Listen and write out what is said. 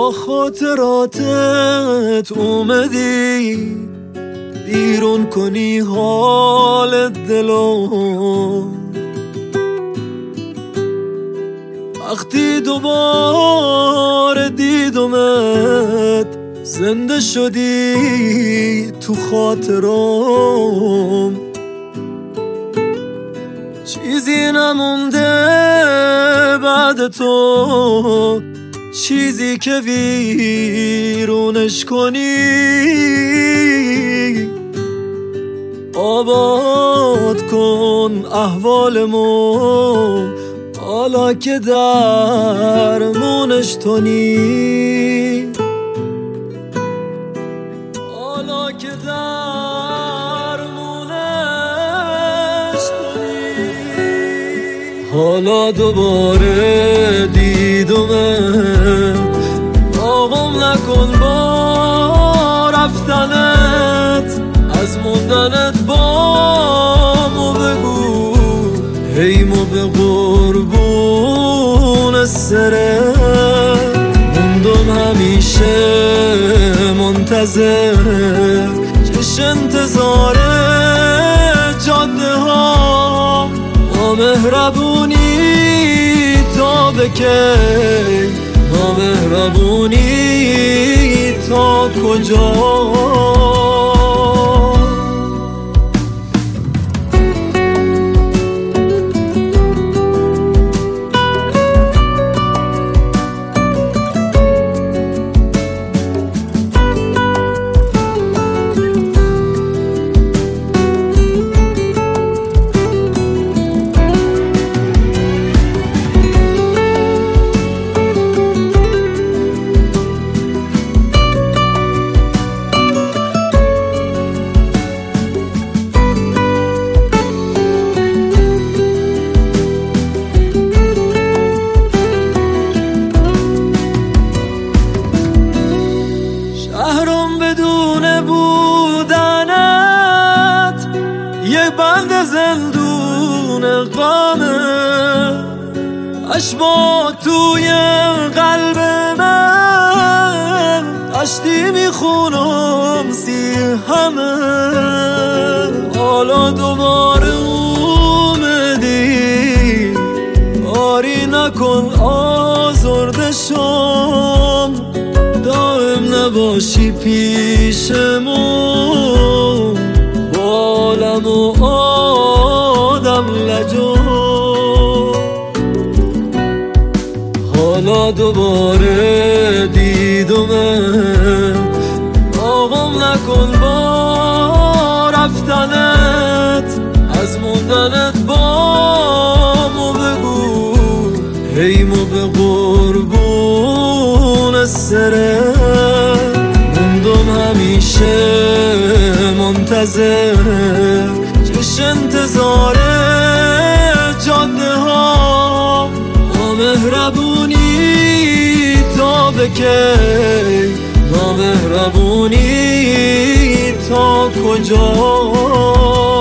با خاطراتت اومدی بیرون کنی حال دلو. وقتی دوباره دیدمت زنده شدی تو خاطرم، چیزی نمونده بعد تو، چیزی که ویرونش کنی. آباد کن احوالمو حالا که درمونش تونی، حالا که درمونش تونی. حالا دوباره دیدمت، آقام نکن با رفتنت، از موندنت بامو بگو، هیمو به قربون سرت. موندم همیشه منتظر، چش انتظار جاده ها، نامهربونی تا به کی، نامهربونی تا کجا. شهرم بدون بودنت یه بند زندون غمه، اشباح توی قلب من دشتی میخونم همه. حالا دوباره اومدی، کاری نکن آزرده شم، دائم نباشی پیشمون، بالم و آدم لجو. حالا دوباره دیدمت، آقام نکن با رفتنت، از موندنت بامو بگو، هیمو به قربون سرت. موندم همیشه منتظر، چش انتظار جاده ها، نامهربونی تا به کی، نامهربونی تا کجا.